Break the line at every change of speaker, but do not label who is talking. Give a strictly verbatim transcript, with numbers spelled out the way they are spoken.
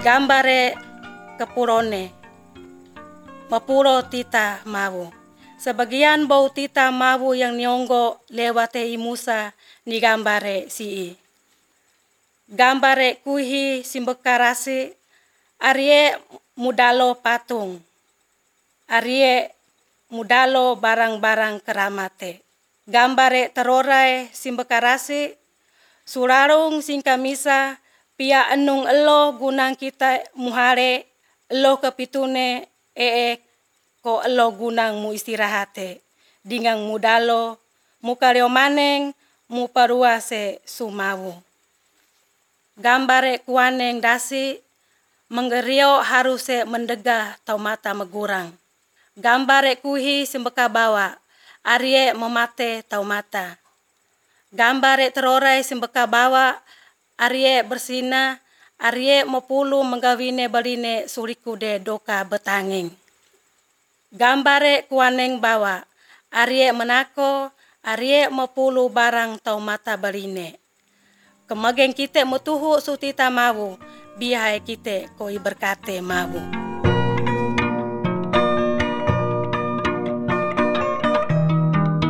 gambare kepurone, mapuro tita mawu. Sebagian bau tita mawu yang nionggo lewate imusa ni gambare sii. Gambare kuhi simbekarasi, arie mudalo patung, arie mudalo barang-barang keramate. Gambare terorai simbekarasi, surarung singkamisa, pia enung elo gunang kita muhare, elo kepitune ee ko elo gunang mu istirahate. Dingang mudalo, mukareo maneng, mu paruase sumawu. Gambare kuaneng dasi, menggerio haruse mendegah tau mata megurang. Gambare kuhi simbeka bawa, arie memate tau mata. Gambare terorai simbeka bawa, arie bersina, arie mepulu menggawine baline surikude doka betanging. Gambare kuaneng bawa, arie menako, arie mepulu barang tau mata baline. Kemageng kite metuhu sutita mawu, bihai kite koi berkate mawu.